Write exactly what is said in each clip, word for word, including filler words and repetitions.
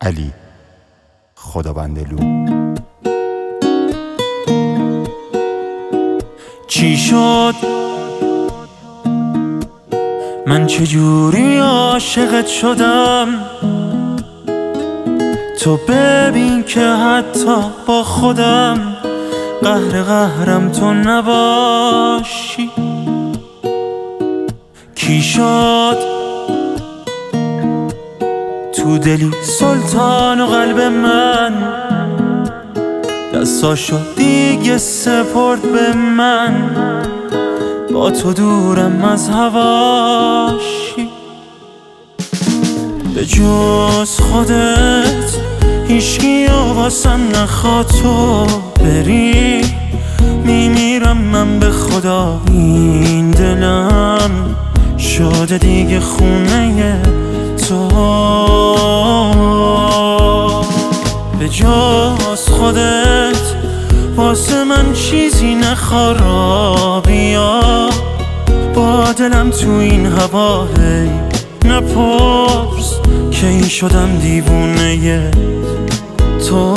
علی خدابندلو. چی شد؟ من چجوری عاشقت شدم؟ تو ببین که حتی با خودم قهر قهرم تو نباشی. کی شد؟ تو دلی سلطان و قلب من دستاشو دیگه سپرد به من، با تو دورم از هواشی. به جز خودت هیچکی واسم نخواد تو بری، میمیرم من به خدا. این دلم شده دیگه خونه تو. به جز خودت واسه من چیزی نخواد، بیا با دلم تو این هوا. هی نپرس که این شدم دیوونه تو.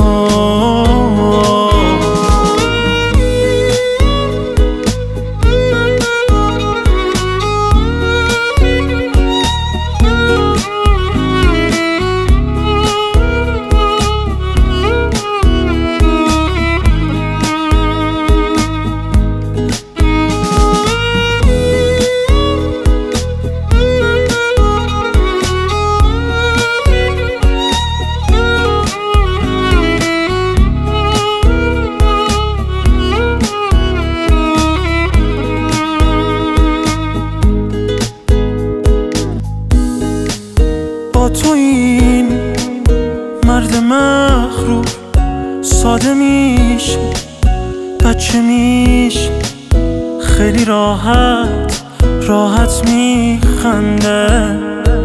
تو این مرد مغرور ساده میشه، بچه میشه، خیلی راحت راحت میخنده.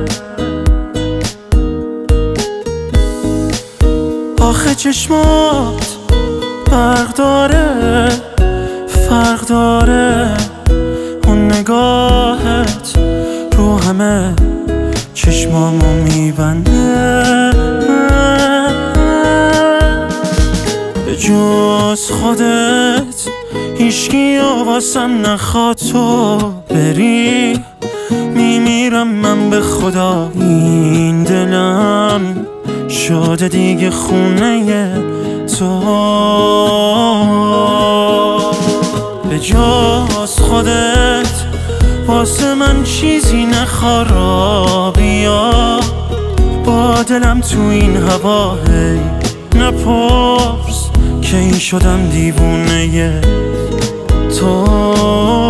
آخه چشمات برق داره، فرق داره، اون نگاهت رو همه چشمامو میبنده. به جز خودت هیچکی واسم نخواد تو بری، میمیرم من به خدا. این دلم شده دیگه خونه تو. به جز خودت واسه من چیزی نخواد، بیا با دلم تو این هوا. هی نپرس که این شدم دیوونه تو.